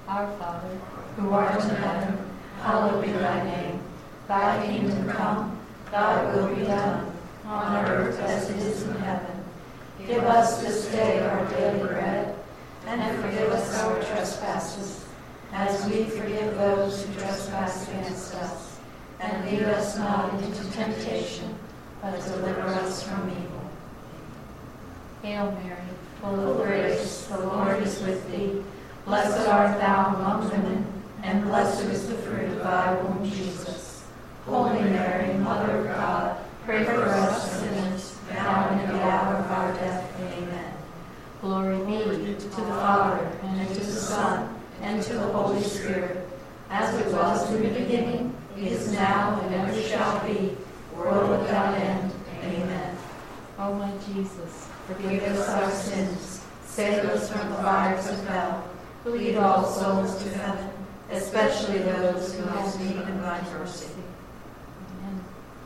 Our Father, who art in heaven, hallowed be thy name. Thy kingdom come, thy will be done, on earth as it is in heaven. Give us this day our daily bread, and forgive us our trespasses, as we forgive those who trespass against us. And lead us not into temptation, but deliver us from evil. Hail Mary, Full of grace, the Lord is with thee. Blessed art thou among women, and blessed is the fruit of thy womb, Jesus. Holy Mary, Mother of God, pray for us sinners, now and in the hour of our death. Amen. glory Glory to the Father, and to the Son, and to the Holy Spirit, as it was in the beginning, is now, and ever shall be, world without end. Amen. O my Jesus, Forgive us our sins, save us from the fires of hell, lead all souls to heaven, especially those who have need of thy mercy. Amen.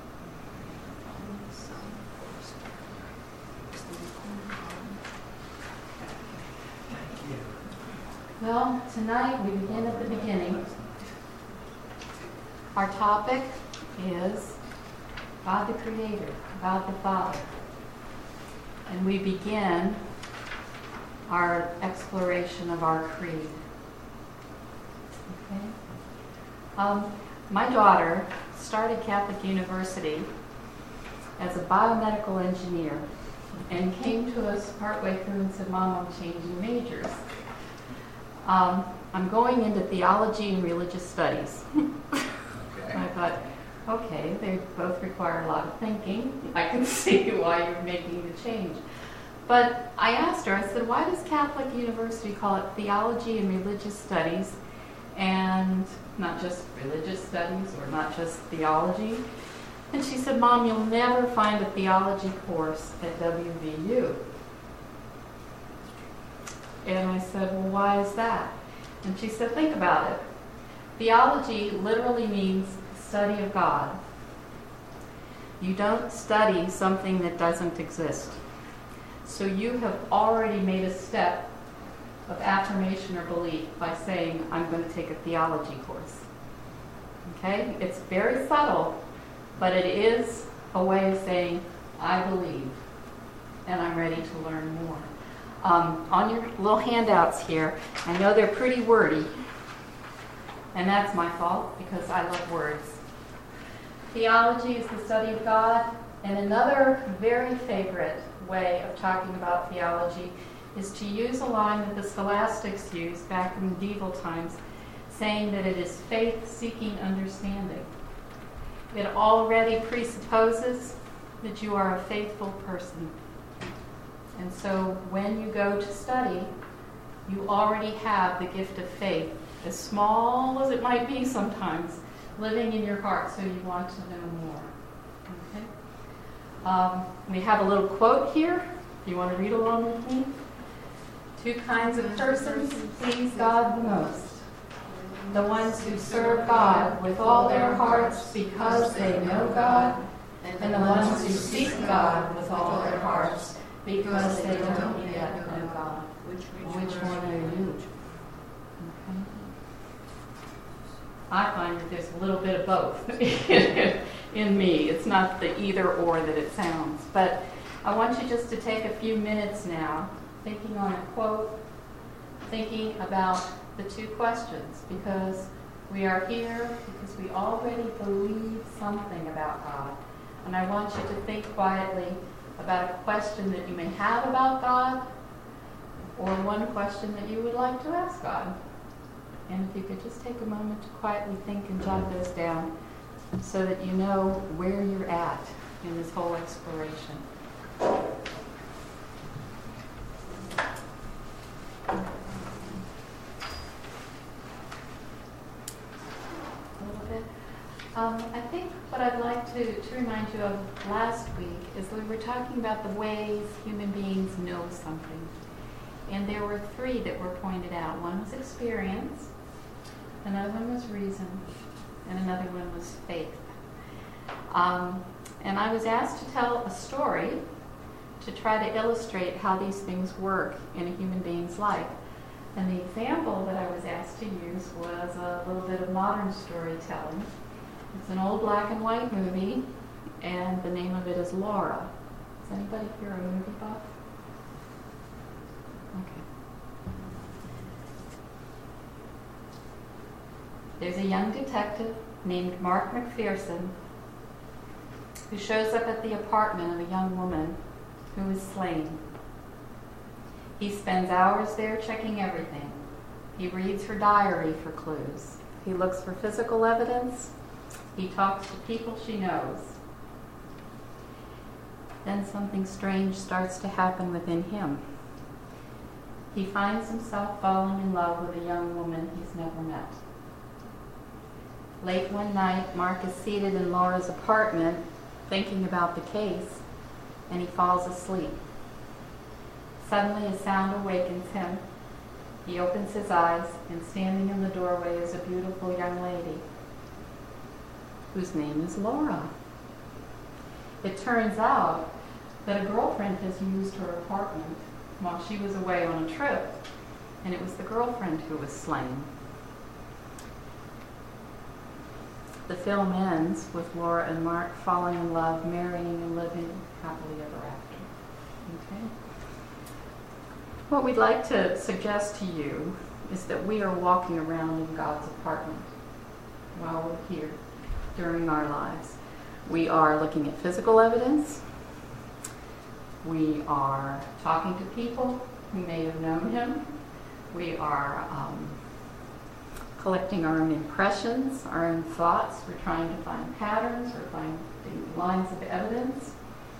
Well, tonight we begin at the beginning. Our topic is God the Creator, God the Father. And we begin our exploration of our creed. Okay? My daughter started Catholic University as a biomedical engineer and came to us partway through and said, Mom, I'm changing majors. I'm going into theology and religious studies. Okay. I thought, okay, they both require a lot of thinking. I can see why you're making the change. But I asked her, I said, why does Catholic University call it theology and religious studies and not just religious studies or not just theology? And she said, Mom, you'll never find a theology course at WVU. And I said, well, why is that? And she said, think about it. Theology literally means study of God. You don't study something that doesn't exist. So you have already made a step of affirmation or belief by saying, I'm going to take a theology course. Okay? It's very subtle, but it is a way of saying, I believe, and I'm ready to learn more. On your little handouts here, I know they're pretty wordy, and that's my fault because I love words. Theology is the study of God, and another very favorite way of talking about theology is to use a line that the scholastics used back in medieval times, saying that it is faith-seeking understanding. It already presupposes that you are a faithful person. And so when you go to study, you already have the gift of faith, as small as it might be sometimes, living in your heart, so you want to know more. Okay? We have a little quote here. Do you want to read along with me? 2 kinds of persons please God the most. The ones who serve God with all their hearts because they know God, and the ones who seek God with all their hearts because they don't yet know God. Which one are you? Okay. I find that there's a little bit of both in me. It's not the either or that it sounds. But I want you just to take a few minutes now, thinking on a quote, thinking about the 2 questions, because we are here because we already believe something about God. And I want you to think quietly about a question that you may have about God, or one question that you would like to ask God. And if you could just take a moment to quietly think and jot those down so that you know where you're at in this whole exploration. I think what I'd like to remind you of last week is we were talking about the ways human beings know something. And there were 3 that were pointed out. One was experience, another one was reason, and another one was faith. And I was asked to tell a story to try to illustrate how these things work in a human being's life. And the example that I was asked to bit of modern storytelling. It's an old black and white movie, and the name of it is Laura. Is anybody here a movie buff? Okay. There's a young detective named Mark McPherson who shows up at the apartment of a young woman who is slain. He spends hours there checking everything. He reads her diary for clues. He looks for physical evidence. He talks to people she knows. Then something strange starts to happen within him. He finds himself falling in love with a young woman he's never met. Late one night, Mark is seated in Laura's apartment thinking about the case, and he falls asleep. Suddenly a sound awakens him. He opens his eyes, and standing in the doorway is a beautiful young lady whose name is Laura. It turns out that a girlfriend has used her apartment while she was away on a trip, and it was the girlfriend who was slain. The film ends with Laura and Mark falling in love, marrying, and living happily ever after. Okay? What we'd like to suggest to you is that we are walking around in God's apartment while we're here during our lives. We are looking at physical evidence. We are talking to people who may have known him. We are collecting our own impressions, our own thoughts. We're trying to find patterns. We're finding lines of evidence.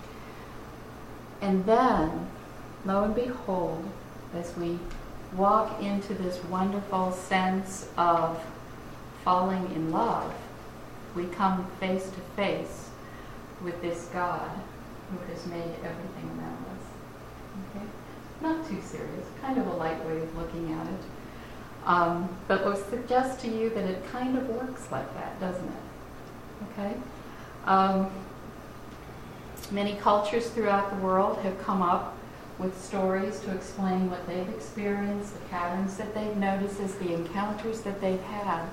And then, lo and behold, as we walk into this wonderful sense of falling in love, we come face to face with this God who has made everything around us. Okay? Not too serious, kind of a light way of looking at it. But we'll suggest to you that it kind of works like that, doesn't it? Okay? Many cultures throughout the world have come up with stories to explain what they've experienced, the patterns that they've noticed, the encounters that they've had.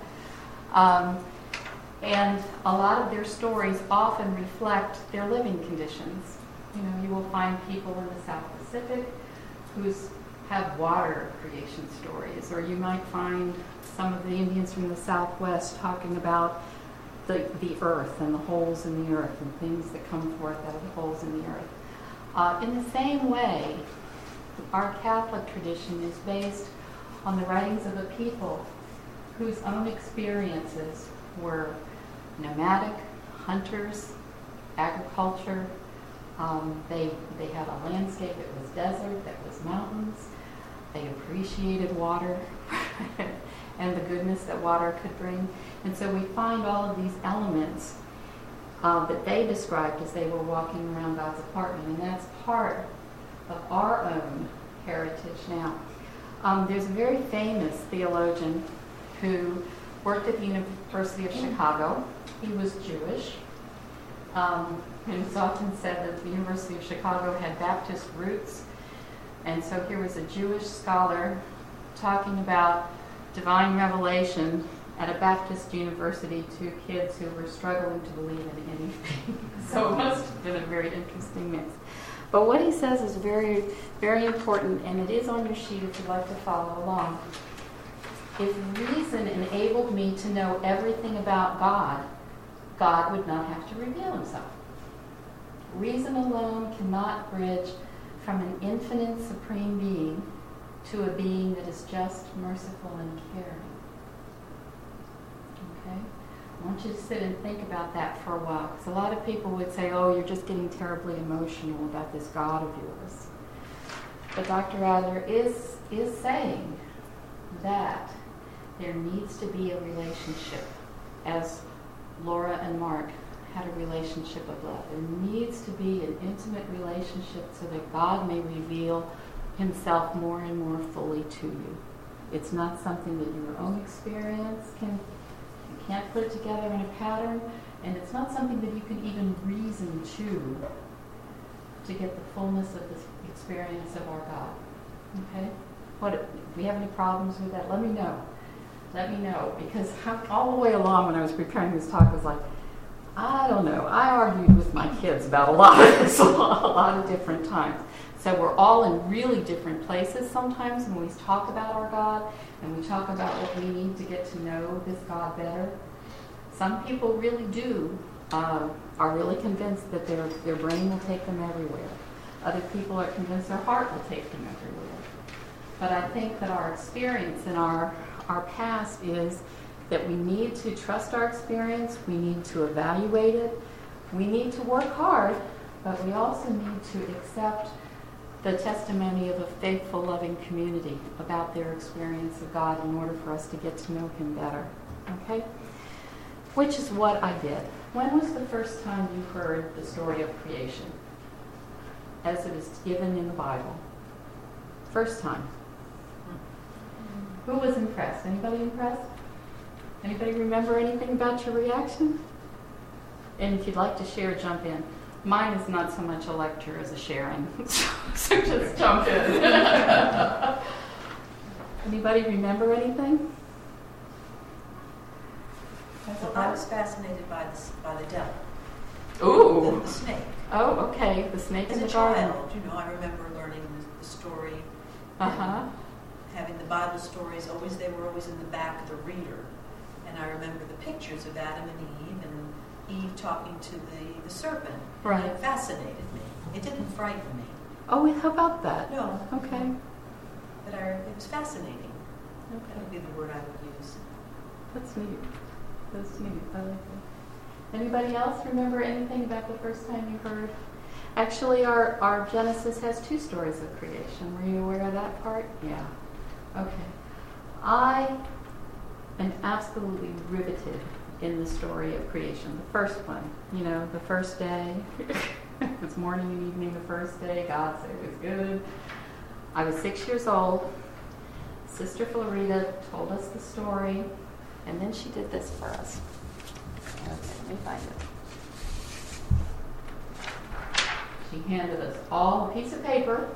And a lot of their stories often reflect their living conditions. You know, you will find people in the South Pacific who have water creation stories, or you might find some of the Indians from the Southwest talking about the earth and the holes in the earth and things that come forth out of the holes in the earth. In the same way, our Catholic tradition is based on the writings of a people whose own experiences were nomadic, hunters, agriculture. They had a landscape that was desert, that was mountains. They appreciated water and the goodness that water could bring. And so we find all of these elements that they described as they were walking around God's apartment, and that's part of our own heritage now. There's a very famous theologian who worked at the University of Chicago. He was Jewish. And it's often said that the University of Chicago had Baptist roots. And so here was a Jewish scholar talking about divine revelation at a Baptist university to kids who were struggling to believe in anything. So it must have been a very interesting mix. But what he says is very, very important, and it is on your sheet if you'd like to follow along. If reason enabled me to know everything about God, God would not have to reveal himself. Reason alone cannot bridge from an infinite supreme being to a being that is just, merciful, and caring. Okay? I want you to sit and think about that for a while, because a lot of people would say, oh, you're just getting terribly emotional about this God of yours. But Dr. Adler is saying that there needs to be a relationship, as Laura and Mark had a relationship of love. There needs to be an intimate relationship so that God may reveal himself more and more fully to you. It's not something that your own experience you can't put it together in a pattern, and it's not something that you can even reason to get the fullness of this experience of our God. Okay? If we have any problems with that, let me know. let me know, because all the way along when I was preparing this talk, I was like, I don't know. I argued with my kids about a lot of this, a lot of different times. So we're all in really different places sometimes when we talk about our God and we talk about what we need to get to know this God better. Some people really do, are really convinced that their brain will take them everywhere. Other people are convinced their heart will take them everywhere. But I think that our experience and our past is that we need to trust our experience, we need to evaluate it, we need to work hard, but we also need to accept the testimony of a faithful, loving community about their experience of God in order for us to get to know Him better. Okay? Which is what I did. When was the first time you heard the story of creation as it is given in the Bible? First time. Who was impressed? Anybody impressed? Anybody remember anything about your reaction? And if you'd like to share, jump in. Mine is not so much a lecture as a sharing, so just jump in. Anybody remember anything? Well, I was fascinated by the devil. Ooh. The snake. Oh, okay. The snake in the garden. As a child, I remember learning the story. Having the Bible stories, they were always in the back of the reader. And I remember the pictures of Adam and Eve talking to the serpent. Right. It fascinated me. It didn't frighten me. Oh, how about that? No. Okay. But it was fascinating. Okay. That would be the word I would use. That's neat. That's neat. I like it. Anybody else remember anything about the first time you heard? Actually, our Genesis has 2 stories of creation. Were you aware of that part? Yeah. Okay. I am absolutely riveted in the story of creation. The first one, the first day. It was morning and evening the first day. God said it was good. I was 6 years old. Sister Florida told us the story, and then she did this for us. Okay, let me find it. She handed us all a piece of paper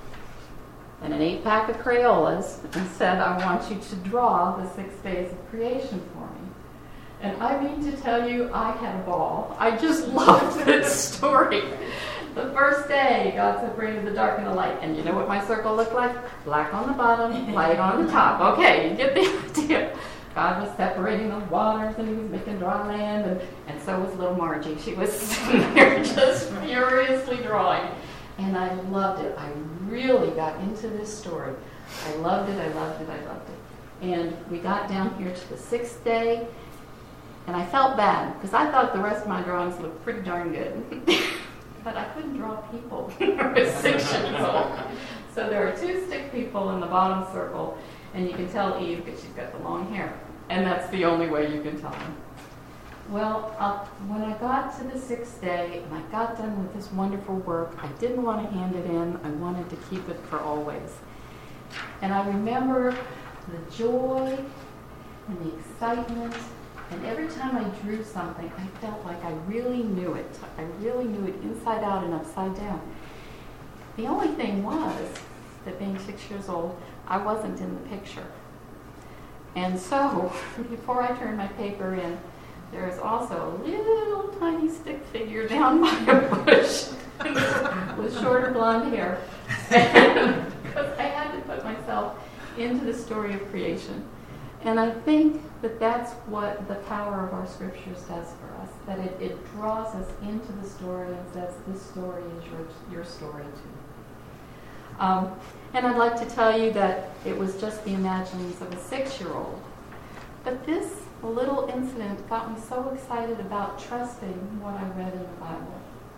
and an 8-pack of Crayolas and said, I want you to draw the 6 days of creation for me. And I mean to tell you, I had a ball. I just loved this story. The first day, God separated the dark and the light. And you know what my circle looked like? Black on the bottom, light on the top. Okay, you get the idea. God was separating the waters, and He was making dry land, and so was little Margie. She was sitting there just furiously drawing. And I loved it. I really got into this story. I loved it, I loved it, I loved it. And we got down here to the 6th day, and I felt bad, because I thought the rest of my drawings looked pretty darn good. But I couldn't draw people. I was 6 years old. So there are 2 stick people in the bottom circle, and you can tell Eve because she's got the long hair. And that's the only way you can tell them. Well, when I got to the 6th day, and I got done with this wonderful work, I didn't want to hand it in. I wanted to keep it for always. And I remember the joy and the excitement. And every time I drew something, I felt like I really knew it. I really knew it inside out and upside down. The only thing was that being 6 years old, I wasn't in the picture. And so, before I turned my paper in, there is also a little tiny stick figure down by a bush with shorter blonde hair. Because I had to put myself into the story of creation. And I think that that's what the power of our scriptures does for us, that it draws us into the story and says, this story is your story too. And I'd like to tell you that it was just the imaginings of a 6-year-old. But this little incident got me so excited about trusting what I read in the Bible.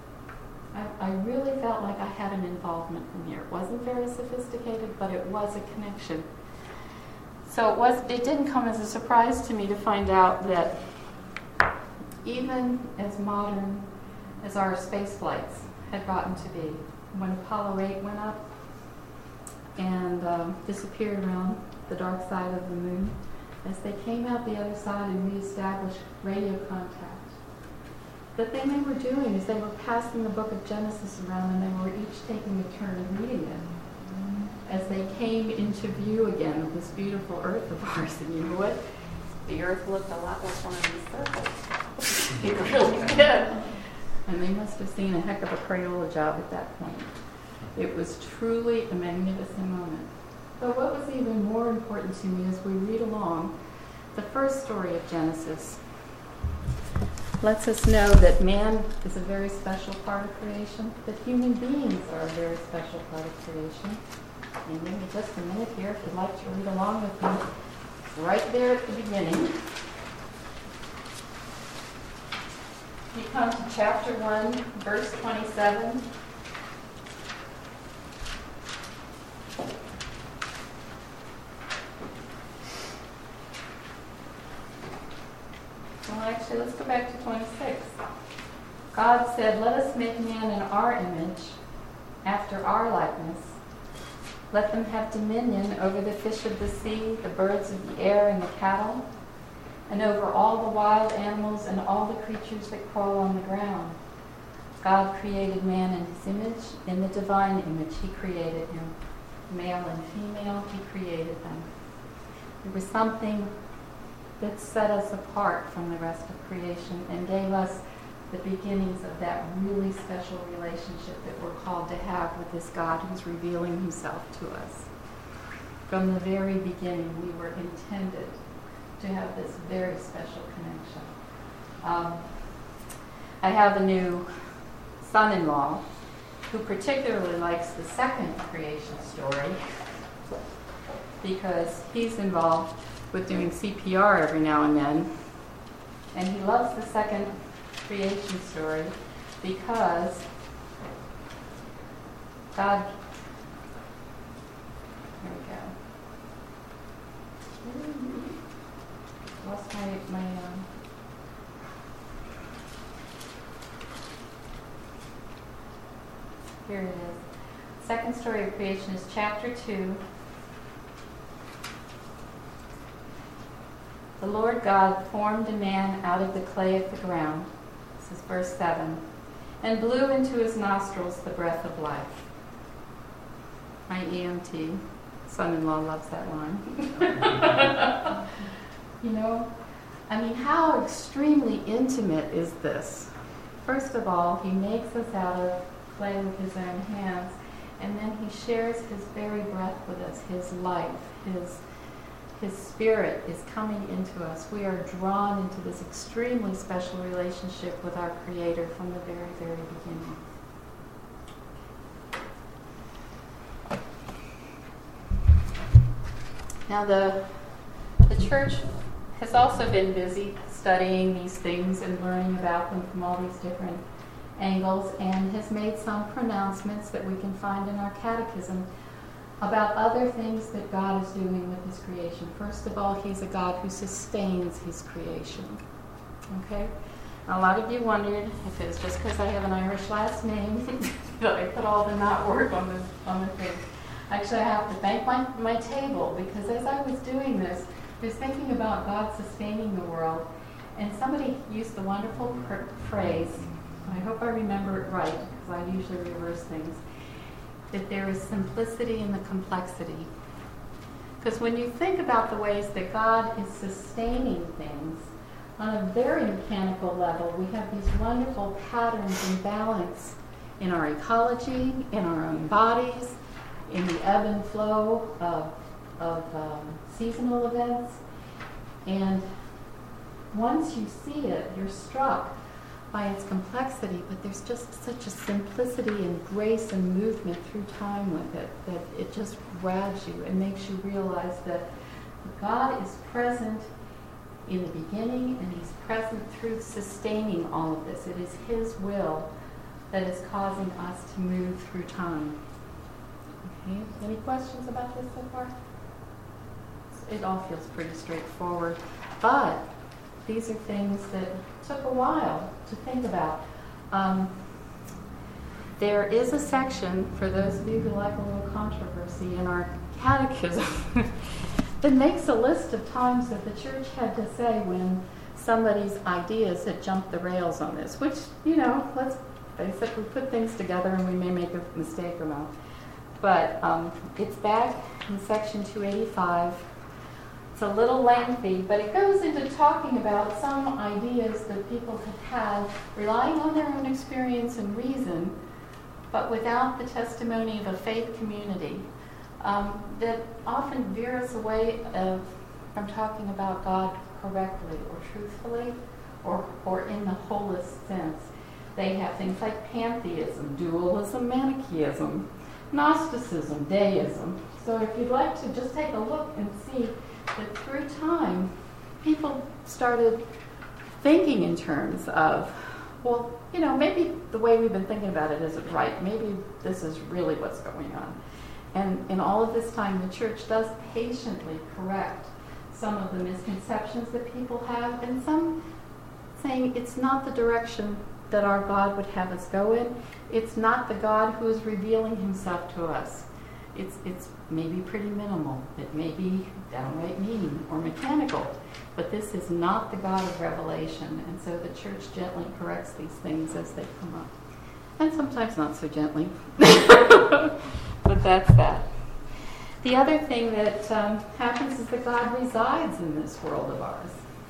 I really felt like I had an involvement in here. It wasn't very sophisticated, but it was a connection. So it didn't come as a surprise to me to find out that even as modern as our space flights had gotten to be, when Apollo 8 went up and disappeared around the dark side of the moon, as they came out the other side and reestablished radio contact, the thing they were doing is they were passing the book of Genesis around, and they were each taking a turn of reading it. as they came into view again of this beautiful earth of ours. And you know what? The earth looked a lot like one of these circles. It really did. And they must have seen a heck of a Crayola job at that point. It was truly a magnificent moment. But what was even more important to me as we read along, the first story of Genesis lets us know that man is a very special part of creation, that human beings are a very special part of creation. And give me just a minute here if you'd like to read along with me. Right there at the beginning. You come to chapter 1, verse 27. Well, actually, let's go back to 26. God said, "Let us make man in our image, after our likeness. Let them have dominion over the fish of the sea, the birds of the air, and the cattle, and over all the wild animals and all the creatures that crawl on the ground." God created man in his image. In the divine image, he created him. Male and female, he created them. There was something that set us apart from the rest of creation and gave us the beginnings of that really special relationship that we're called to have with this God who's revealing himself to us. From the very beginning, we were intended to have this very special connection. I have a new son-in-law who particularly likes the second creation story because he's involved with doing CPR every now and then. And he loves the second creation story because God, here we go. Lost my here it is. Second story of creation is chapter 2. The Lord God formed a man out of the clay of the ground. This is verse 7. And blew into his nostrils the breath of life. My EMT son-in-law loves that line. You know, I mean, how extremely intimate is this? First of all, he makes us out of clay with his own hands, and then he shares his very breath with us, his life, his spirit is coming into us. We are drawn into this extremely special relationship with our Creator from the very, very beginning. Now the church has also been busy studying these things and learning about them from all these different angles, and has made some pronouncements that we can find in our catechism about other things that God is doing with his creation. First of all, he's a God who sustains his creation. Okay? Now, a lot of you wondered if it was just because I have an Irish last name that I put all the not work on the thing. Actually, I have to thank my table, because as I was doing this, I was thinking about God sustaining the world, and somebody used the wonderful phrase, I hope I remember it right, because I usually reverse things, that there is simplicity in the complexity. Because when you think about the ways that God is sustaining things on a very mechanical level, we have these wonderful patterns and balance in our ecology, in our own bodies, in the ebb and flow of seasonal events. And once you see it, you're struck by its complexity, but there's just such a simplicity and grace and movement through time with it that it just grabs you and makes you realize that God is present in the beginning, and he's present through sustaining all of this. It is his will that is causing us to move through time. Okay, any questions about this so far? It all feels pretty straightforward, but these are things that took a while to think about. There is a section, for those of you who like a little controversy, in our catechism that makes a list of times that the church had to say when somebody's ideas had jumped the rails on this, which, you know, let's face it, we put things together and we may make a mistake or not. but it's back in section 285. It's a little lengthy, but it goes into talking about some ideas that people have had, relying on their own experience and reason, but without the testimony of a faith community, that often veer us away from talking about God correctly or truthfully or in the wholest sense. They have things like pantheism, dualism, Manichaeism, Gnosticism, deism. So if you'd like to just take a look and see that through time, people started thinking in terms of, well, maybe the way we've been thinking about it isn't right. Maybe this is really what's going on. And in all of this time, the church does patiently correct some of the misconceptions that people have, and some saying it's not the direction that our God would have us go in. It's not the God who is revealing himself to us. It's maybe pretty minimal. It may be downright mean or mechanical, but this is not the God of revelation. And so the church gently corrects these things as they come up. And sometimes not so gently. But that's that. The other thing that happens is that God resides in this world of ours.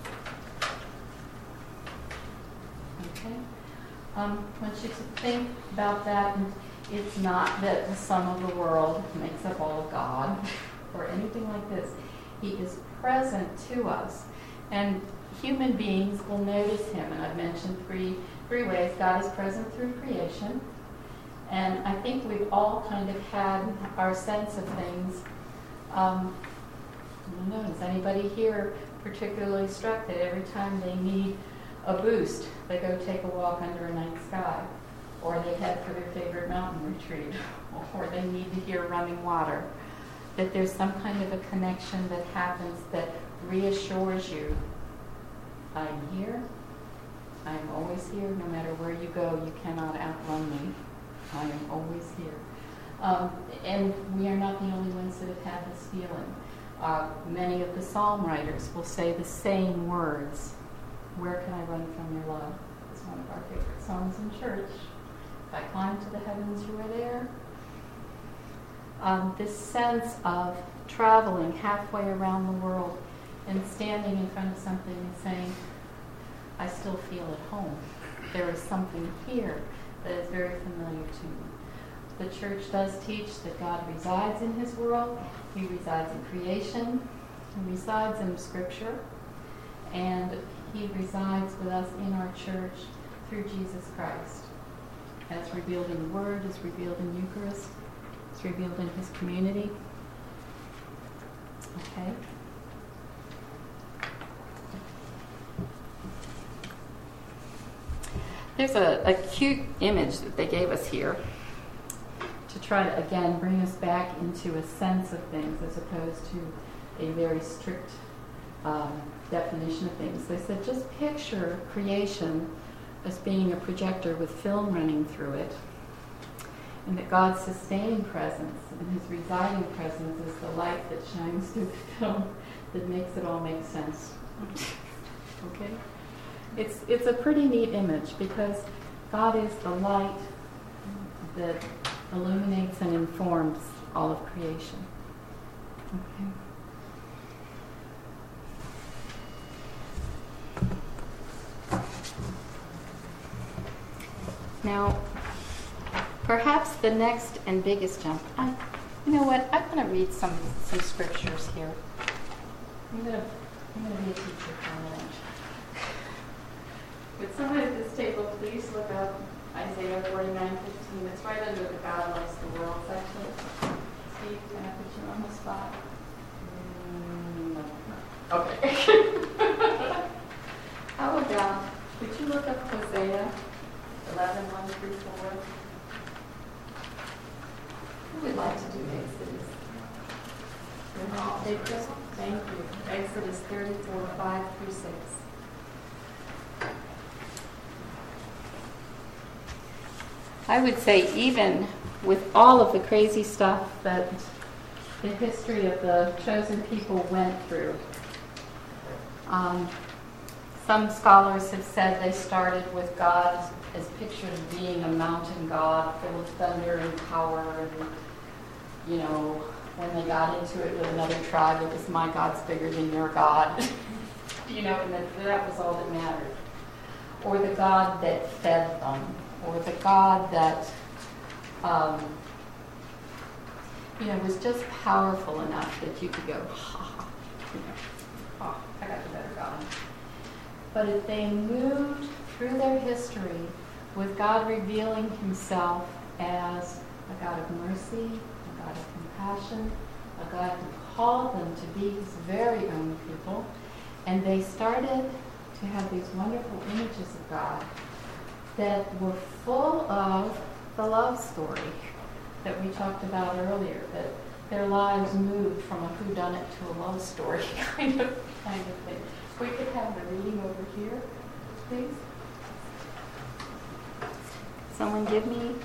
Okay? Want you to think about that. And it's not that the sum of the world makes up all of God or anything like this. He is present to us. And human beings will notice him. And I've mentioned three ways. God is present through creation. And I think we've all kind of had our sense of things. I don't know, is anybody here particularly struck that every time they need a boost, they go take a walk under a night sky, or they head for their favorite mountain retreat, or they need to hear running water? That there's some kind of a connection that happens that reassures you, I'm here, I'm always here, no matter where you go, you cannot outrun me. I am always here. And we are not the only ones that have had this feeling. Many of the psalm writers will say the same words. Where can I run from your love? It's one of our favorite songs in church. If I climb to the heavens, you are there. This sense of traveling halfway around the world and standing in front of something and saying, I still feel at home. There is something here that is very familiar to me. The church does teach that God resides in his world. He resides in creation. He resides in Scripture. And he resides with us in our church through Jesus Christ. As revealed in the Word, as revealed in Eucharist, as revealed in his community. Okay? There's a cute image that they gave us here to try to, again, bring us back into a sense of things as opposed to a very strict definition of things. They said, just picture creation as being a projector with film running through it, and that God's sustained presence and his residing presence is the light that shines through the film that makes it all make sense. Okay? It's a pretty neat image because God is the light that illuminates and informs all of creation. Okay. Now, perhaps the next and biggest jump. You know what? I'm going to read some scriptures here. I'm going to be a teacher for a minute. Would someone at this table please look up Isaiah 49:15? It's right under the God loves the world section. Steve, can I put you on the spot? No. Okay. How about, would you look up Hosea 11:1-4? Who would like to do Exodus? Thank you. Exodus 34:5-6. I would say even with all of the crazy stuff that the history of the chosen people went through, some scholars have said they started with God as pictured as being a mountain god full of thunder and power and when they got into it with another tribe, it was my God's bigger than your God. And that was all that mattered. Or the God that fed them, or the God that, was just powerful enough that you could go, I got the better God. But if they moved through their history with God revealing himself as a God of mercy, a God of compassion, a God who called them to be his very own people, and they started to have these wonderful images of God that were full of the love story that we talked about earlier, that their lives moved from a whodunit to a love story kind of thing. If we could have the reading over here, please. Someone give me.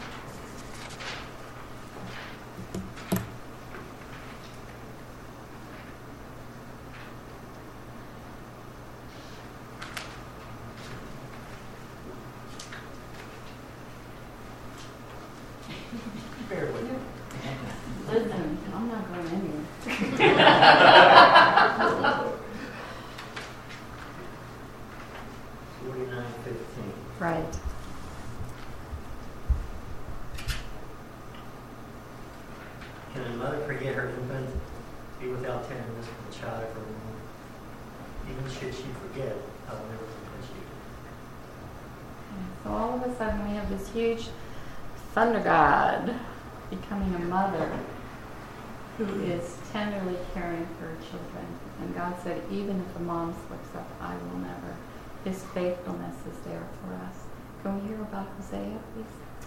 Bear with me. Listen, I'm not going anywhere. 49:15. Right. Can a mother forget her infant, be without tenderness for the child of her womb? Even should she forget, I will never forget you. So all of a sudden we have this huge thunder god becoming a mother who is tenderly caring for her children. And God said, even if a mom slips up, I will never. His faithfulness is there for us. Can we hear about Hosea, please?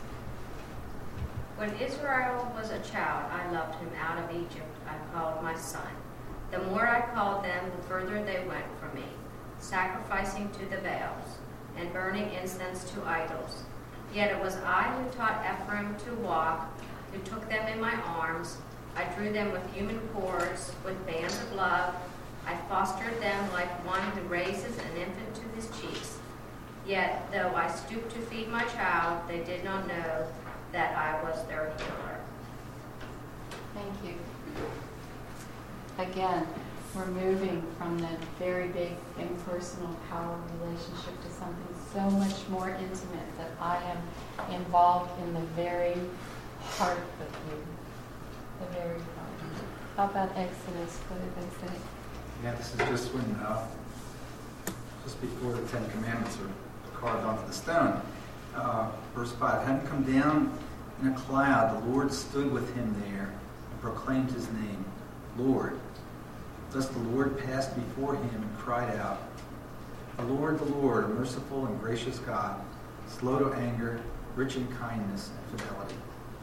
When Israel was a child, I loved him out of Egypt. I called my son. The more I called them, the further they went from me, sacrificing to the Baals and burning incense to idols. Yet it was I who taught Ephraim to walk, who took them in my arms. I drew them with human cords, with bands of love. I fostered them like one who raises an infant to his cheeks. Yet, though I stooped to feed my child, they did not know that I was their healer. Thank you. Again, we're moving from that very big impersonal power relationship to something so much more intimate, that I am involved in the very heart of you. The very heart. How about Exodus? What did they say? Yeah, this is just when, just before the Ten Commandments are carved onto the stone. Verse 5, having come down in a cloud, the Lord stood with him there and proclaimed his name, Lord. Thus the Lord passed before him and cried out, the Lord, a merciful and gracious God, slow to anger, rich in kindness and fidelity.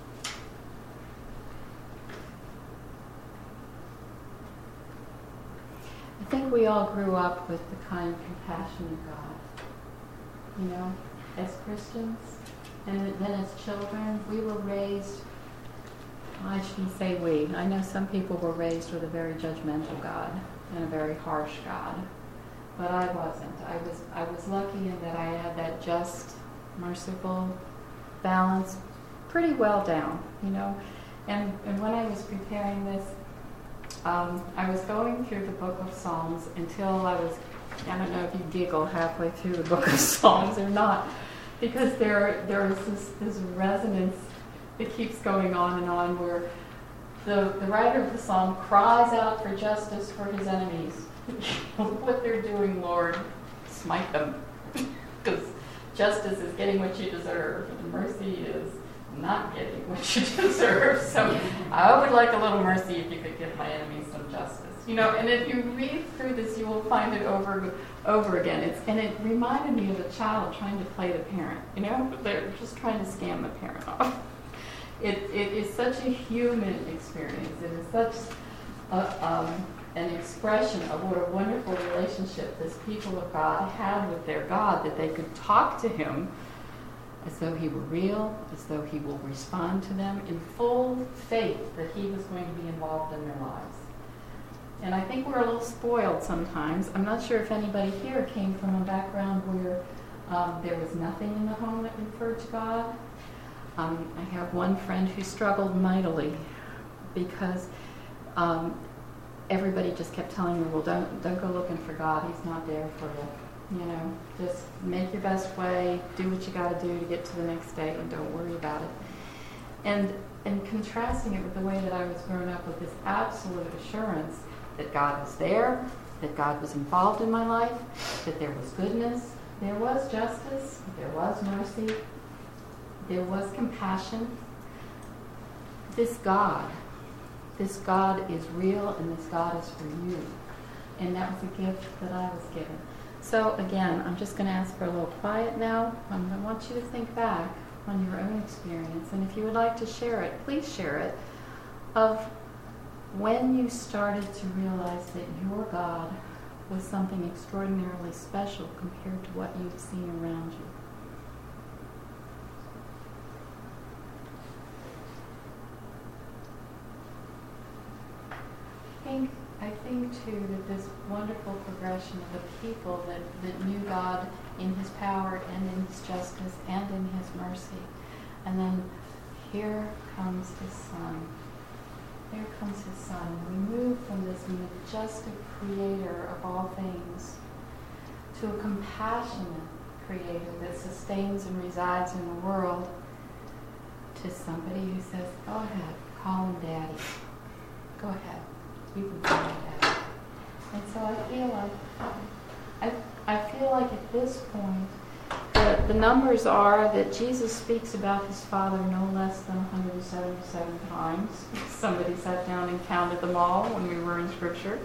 I think we all grew up with the kind of compassion of God, as Christians. And then as children, we were raised, I shouldn't say we, I know some people were raised with a very judgmental God and a very harsh God, but I wasn't. I was lucky in that I had that just, merciful balance pretty well down, And when I was preparing this, I was going through the book of Psalms until I don't know if you giggle halfway through the book of Psalms or not, because there is this resonance that keeps going on where the writer of the psalm cries out for justice for his enemies. What they're doing, Lord, smite them. Because justice is getting what you deserve, and mercy is not getting what you deserve. So I would like a little mercy if you could give my enemies some justice. And if you read through this, you will find it over again. It reminded me of a child trying to play the parent. They're just trying to scam the parent off. It is such a human experience. It is such an expression of what a wonderful relationship this people of God had with their God, that they could talk to him as though he were real, as though he will respond to them in full faith that he was going to be involved in their lives. And I think we're a little spoiled sometimes. I'm not sure if anybody here came from a background where there was nothing in the home that referred to God. I have one friend who struggled mightily because everybody just kept telling me, well, don't go looking for God. He's not there for you. You know, just make your best way, do what you got to do to get to the next day, and don't worry about it. And contrasting it with the way that I was growing up with this absolute assurance that God was there, that God was involved in my life, that there was goodness, there was justice, there was mercy, there was compassion. This God is real, and this God is for you. And that was a gift that I was given. So again, I'm just going to ask for a little quiet now. I want you to think back on your own experience. And if you would like to share it, please share it, of when you started to realize that your God was something extraordinarily special compared to what you've seen around you. I think too that this wonderful progression of the people that knew God in His power and in His justice and in His mercy. And then here comes His Son. Here comes His Son. We move from this majestic creator of all things to a compassionate creator that sustains and resides in the world, to somebody who says, go ahead, call Him Daddy. Go ahead. You can call Him Daddy. And so I feel like at this point, the numbers are that Jesus speaks about His Father no less than 177 times. Somebody sat down and counted them all when we were in Scripture.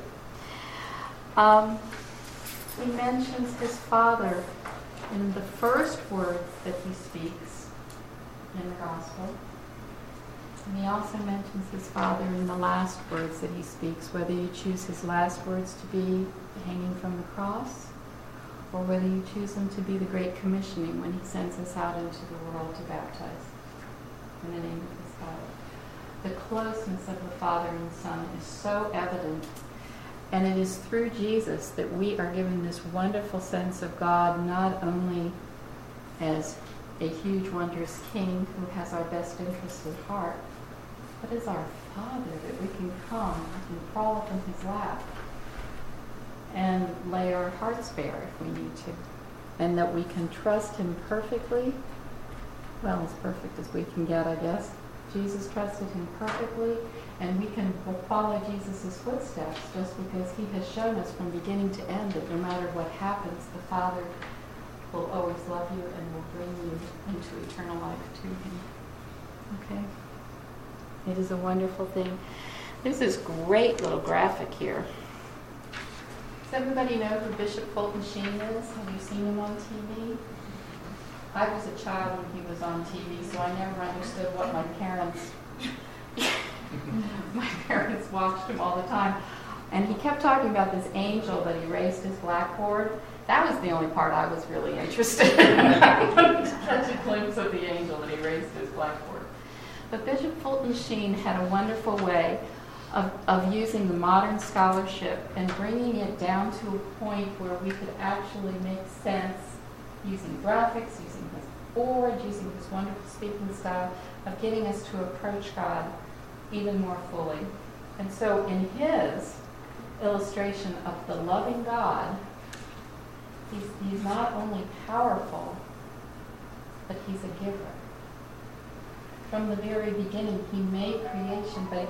He mentions His Father in the first words that He speaks in the Gospel. And He also mentions His Father in the last words that He speaks, whether you choose His last words to be hanging from the cross, or whether you choose them to be the Great Commissioning when He sends us out into the world to baptize in the name of His Father. The closeness of the Father and the Son is so evident, and it is through Jesus that we are given this wonderful sense of God, not only as a huge, wondrous King who has our best interests at heart, but as our Father, that we can come and crawl up in His lap and lay our hearts bare if we need to, and that we can trust Him perfectly, well, as perfect as we can get, I guess. Jesus trusted Him perfectly, and we can follow Jesus' footsteps just because He has shown us from beginning to end that no matter what happens, the Father will always love you and will bring you into eternal life to Him. Okay? It is a wonderful thing. There's this great little graphic here. Does everybody know who Bishop Fulton Sheen is? Have you seen him on TV? I was a child when he was on TV, so I never understood what my parents watched him all the time. And he kept talking about this angel that erased his blackboard. That was the only part I was really interested in. I wanted to catch a glimpse of the angel that erased his blackboard. But Bishop Fulton Sheen had a wonderful way of using the modern scholarship and bringing it down to a point where we could actually make sense using graphics, using his board, using his wonderful speaking style, of getting us to approach God even more fully. And so in his illustration of the loving God, he's not only powerful, but He's a giver. From the very beginning, He made creation, but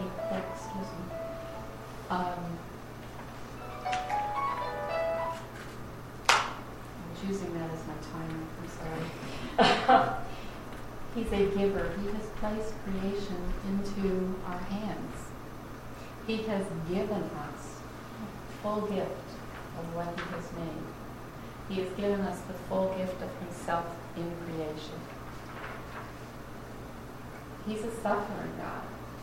I was using that as my timer, I'm sorry. He's a giver. He has placed creation into our hands. He has given us a full gift of what He has made. He has given us the full gift of Himself in creation. He's a suffering God.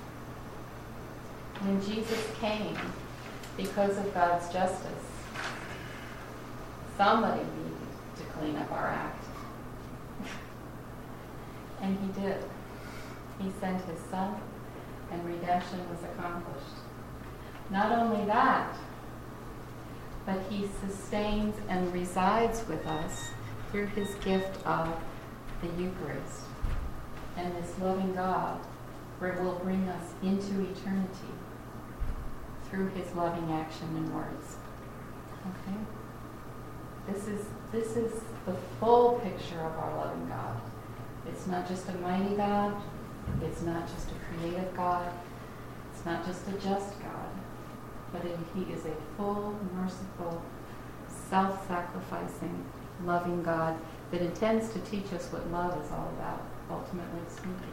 When Jesus came, because of God's justice, somebody needed to clean up our act. And He did. He sent His Son, and redemption was accomplished. Not only that, but He sustains and resides with us through His gift of the Eucharist. And this loving God will bring us into eternity through his loving action and words. Okay? This is the full picture of our loving God. It's not just a mighty God. It's not just a creative God. It's not just a just God. But he is a full, merciful, self-sacrificing, loving God that intends to teach us what love is all about, ultimately speaking.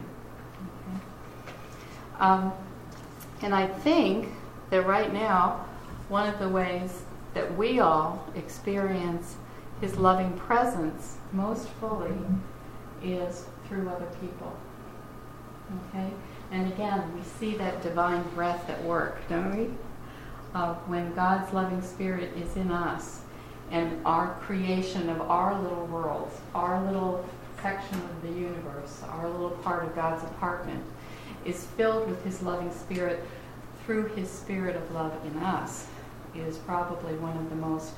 Okay? And I think that right now, one of the ways that we all experience his loving presence most fully is through other people. Okay? And again, we see that divine breath at work, don't we? When God's loving spirit is in us, and our creation of our little worlds, our little section of the universe, our little part of God's apartment, is filled with his loving spirit through his spirit of love in us, is probably one of the most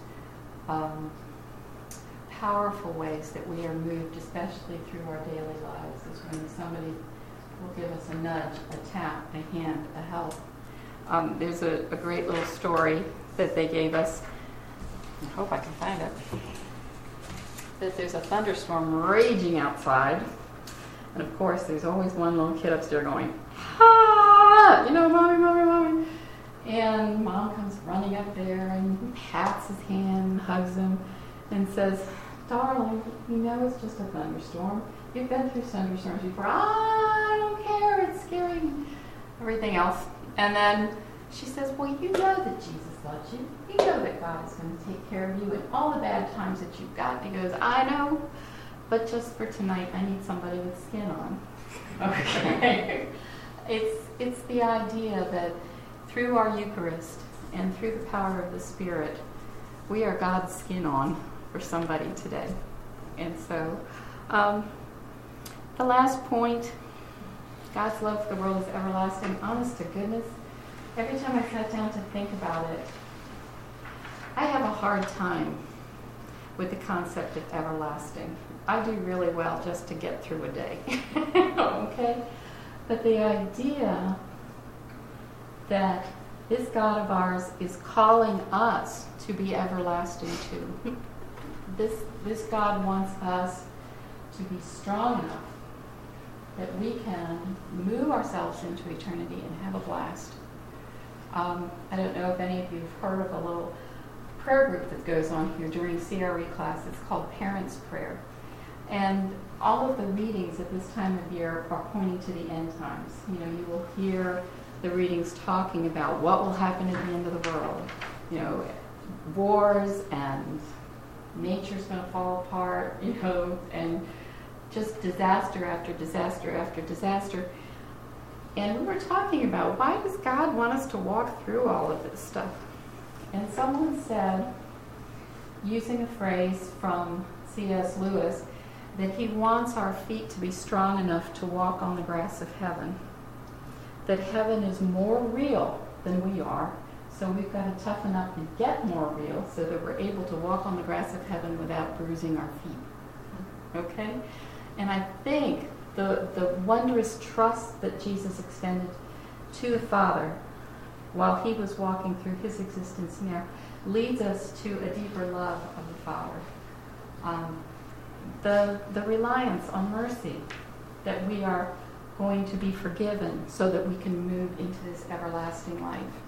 powerful ways that we are moved, especially through our daily lives, is when somebody will give us a nudge, a tap, a hand, a help. There's a great little story that they gave us. I hope I can find it. That there's a thunderstorm raging outside. And of course, there's always one little kid upstairs going, "Ah!" You know, "Mommy, mommy, mommy." And Mom comes running up there and pats his hand, hugs him, and says, "Darling, you know it's just a thunderstorm. You've been through thunderstorms before." "I don't care. It's scary." Everything else. And then she says, "Well, you know that Jesus loves you. You know that God is going to take care of you in all the bad times that you've got." And he goes, "I know, but just for tonight, I need somebody with skin on." Okay. It's the idea that through our Eucharist and through the power of the Spirit, we are God's skin on for somebody today. And so, the last point, God's love for the world is everlasting. Honest to goodness, every time I sat down to think about it, I have a hard time with the concept of everlasting. I do really well just to get through a day. Okay? But the idea that this God of ours is calling us to be everlasting too. This God wants us to be strong enough that we can move ourselves into eternity and have a blast. I don't know if any of you have heard of a little prayer group that goes on here during CRE class. It's called Parents' Prayer. And all of the readings at this time of year are pointing to the end times. You know, you will hear the readings talking about what will happen at the end of the world. You know, wars and nature's going to fall apart, you know, and just disaster after disaster after disaster. And we were talking about, why does God want us to walk through all of this stuff? And someone said, using a phrase from C.S. Lewis, that he wants our feet to be strong enough to walk on the grass of heaven. That heaven is more real than we are, so we've got to toughen up and get more real so that we're able to walk on the grass of heaven without bruising our feet. Okay? And I think the wondrous trust that Jesus extended to the Father while he was walking through his existence here leads us to a deeper love of the Father. The reliance on mercy, that we are going to be forgiven so that we can move into this everlasting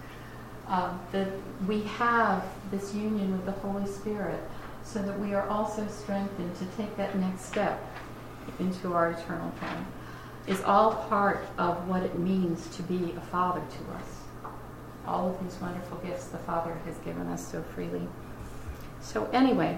life. That we have this union with the Holy Spirit so that we are also strengthened to take that next step into our eternal home, is all part of what it means to be a father to us. All of these wonderful gifts the Father has given us so freely. So anyway,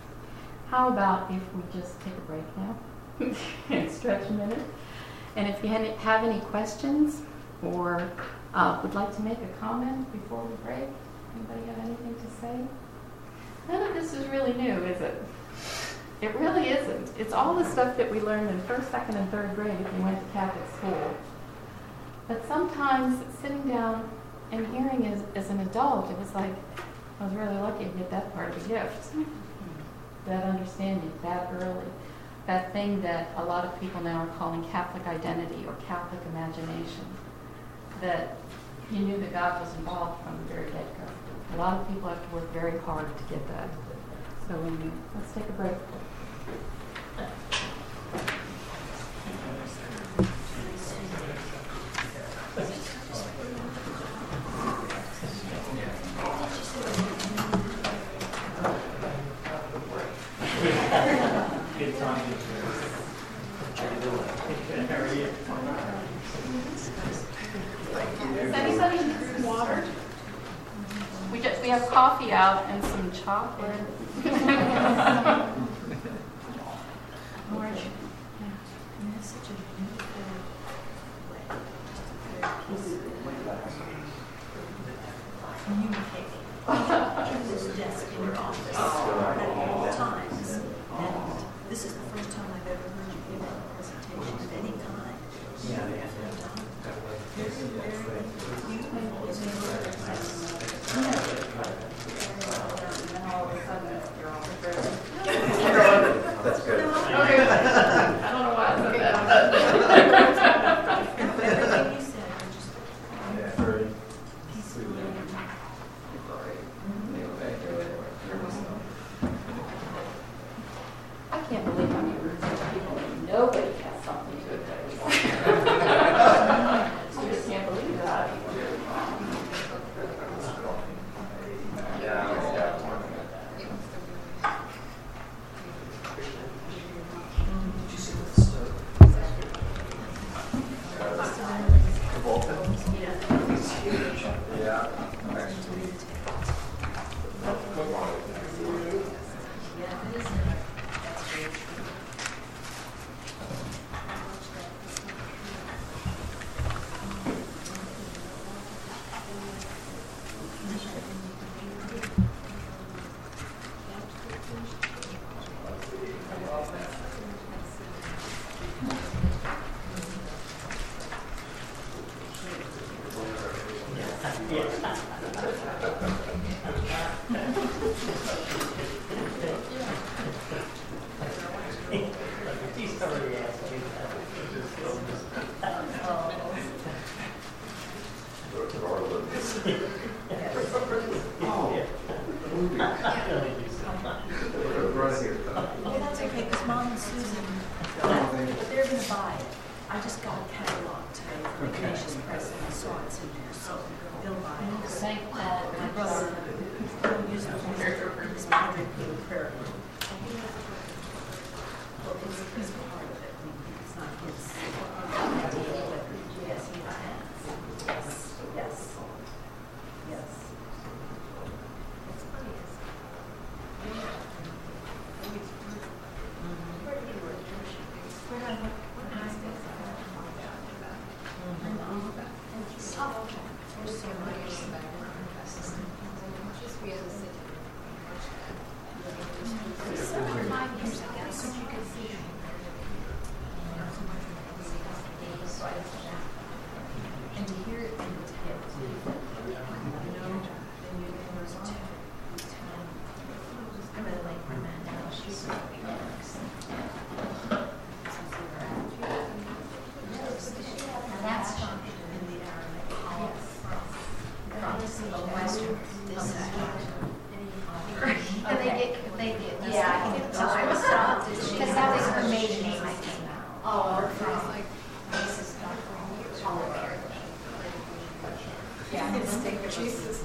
how about if we just take a break now and stretch a minute? And if you have any questions or would like to make a comment before we break, anybody have anything to say? None of this is really new, is it? It really isn't. It's all the stuff that we learned in 1st, 2nd, and 3rd grade if you went to Catholic school. But sometimes sitting down and hearing as an adult, it was like, I was really lucky to get that part of the gift. That understanding that early. that thing that a lot of people now are calling Catholic identity or Catholic imagination, that you knew that God was involved from the very get-go. A lot of people have to work very hard to get that. So let's take a break. Good time. How are you? Does anybody need water? We have coffee out and some chocolate. Orange. And that's such a beautiful communicating. This desk in your office at all times. And this is the first time I've ever heard you give a presentation of any kind. That's good. Okay. I don't know why I said that. Everything you said, I just Yeah, very. peacefully. I can't believe how many rooms of people and nobody has something to do. I just can't believe that. He's already asked me that. Well, that's okay, because Mom and Susan, they're going to buy it. I just got a catalog today from Ignatius Press, and I saw it's in there, so they'll buy it. Thank God. My brother, he'll use it for his Padre Pio prayer. Well, he's part of it. I mean, it's not his idea, but yes, he has. Yes, yes, yes. And to hear it in the text, I'm gonna like my man now, she's that's fun. In the Arabic. From Western. This And they get, Yeah, I can tell. I was shocked. Because that was her maiden name, I think. Oh, From Mrs. Oliver. yeah. Jesus.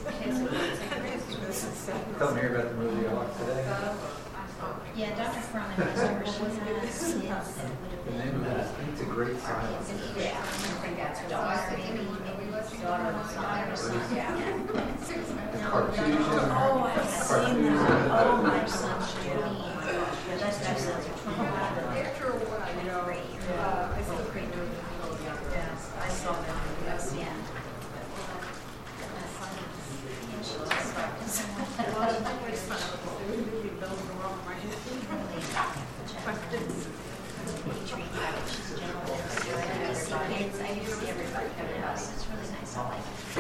Tell me about the movie I watched today. Yeah, Dr. Furman was her. She has kids that The would have name of it is It's a Great Silence. been. Yeah, I think that's her daughter, maybe daughter or son. Yeah. Cartesian. Oh, I've seen that. Oh, my son, yeah. Oh my gosh, yeah, that's two sons are 25. After a while, you know, I still pretty nervous. Yes, I saw that. Yes, Yeah. And she just I used to see everybody come to us. It's really nice. I like it.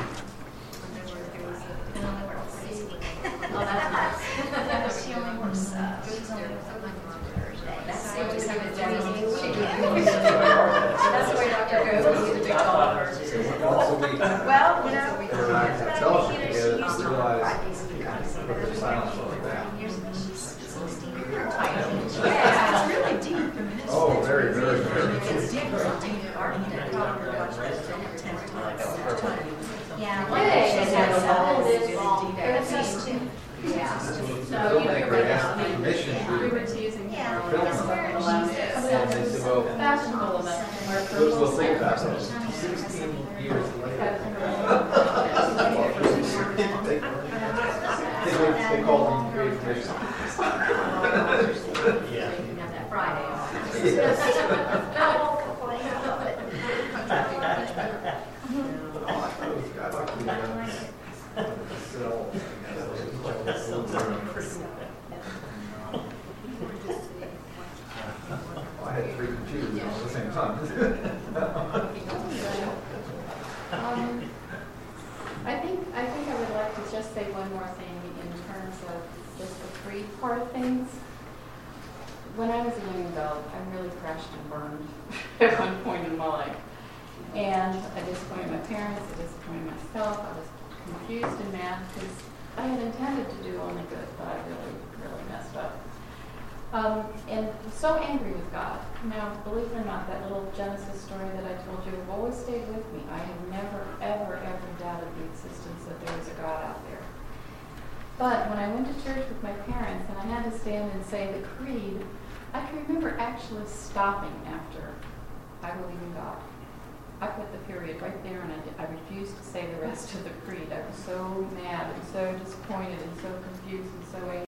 Oh, that's nice. She only works, she's only works on Thursday. That's That's the way Dr. goes. He's a big golfer. Well, you know, Tell us she together, used to realize work what their silence was about. Yeah, it's really deep. Oh, very, very, very. Yeah. Hey, She's it's had all some this really long deep hair. things too. Yeah. No, you Filmmaker were asked the commission we to were teasing Yeah. her. film It's them. very last- And they said, well, Fashionable enough. we'll think about it. 16 years later. They called me Creative Commission. Yeah. That Friday off. I'd like to sell. I had 3 computers on at the same time. I think I would like to just say one more thing in terms of just the creed part of things. When I was a young adult, I really crashed and burned at one point in my life. And I disappointed my parents, I disappointed myself, I was confused and mad because I had intended to do only good, but I really, really messed up. And so angry with God. Now, believe it or not, that little Genesis story that I told you have always stayed with me. I have never, ever, ever doubted the existence that there was a God out there. But when I went to church with my parents and I had to stand and say the creed, I can remember actually stopping after I believe in God. I put the period right there and I refused to say the rest of the creed. I was so mad and so disappointed and so confused and so angry.